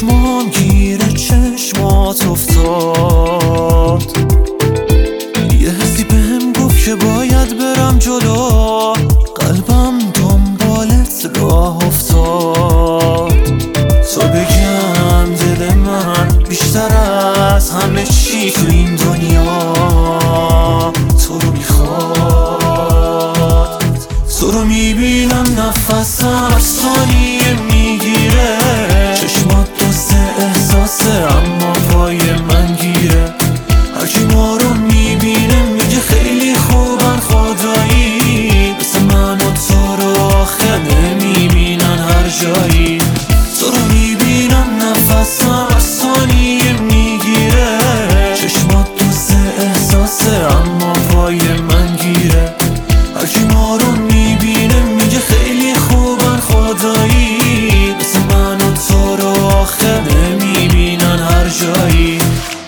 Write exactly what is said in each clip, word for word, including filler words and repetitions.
چشمام گیر چشمات افتاد، یه حسی بهم گفت که باید برم جلو، قلبم دنبالت راه افتاد. تو بگم دل من بیشتر از همه چی تو این دنیا تو رو میخواد. تو رو میبینم نفسم هر ثانیه میگیره، چشمات دوست احساسه اما پای من گیره. هرکی ما رو میبینه میگه خیلی خوبن خدایی، مثل من و تو رو آخه نمیبینن هر جایی. تو رو میبینم نفسم هر ثانیه میگیره، چشمات دوست احساسه اما پای من گیره. هرکی ما رو میبینه میگه خیلی خوبن خدایی، مثل من و تو رو آخه نمیبینن هر جایی.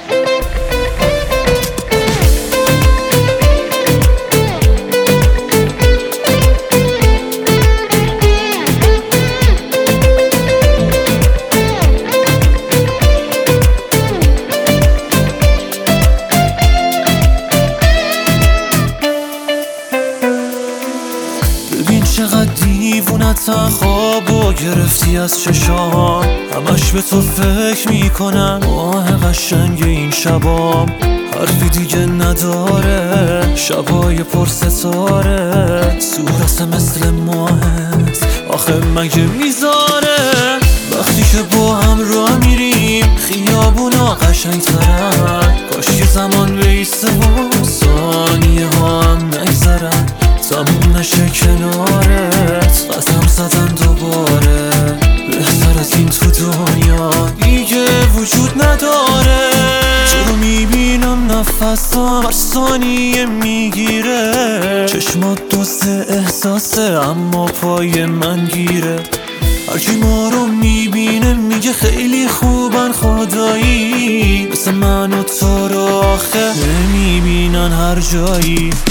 ببین چقدر دیوونتم، خوابو گرفتی از چشام، همش به تو فکر میکنم. ماه قشنگ این شبام حرفی دیگه نداره، شبای پر ستاره، صورت مثل ماهت آخه مگه میذاره. وقتی که با هم راه میریم خیابونا قشنگ ترن، کاش که زمان بیسته و ثانیه ها هم نگذرن، تموم نشه کنارت قسم زدن دوباره. بهتر از این تو دنیا دیگه وجود نداره. تو رو میبینم نفسم هر ثانیه میگیره، چشمات دوست احساسه اما پای من گیره. هرکی ما رو میبینه میگه خیلی خوبن خدایی، مثل من و تو رو آخه نمیبینن هر جایی.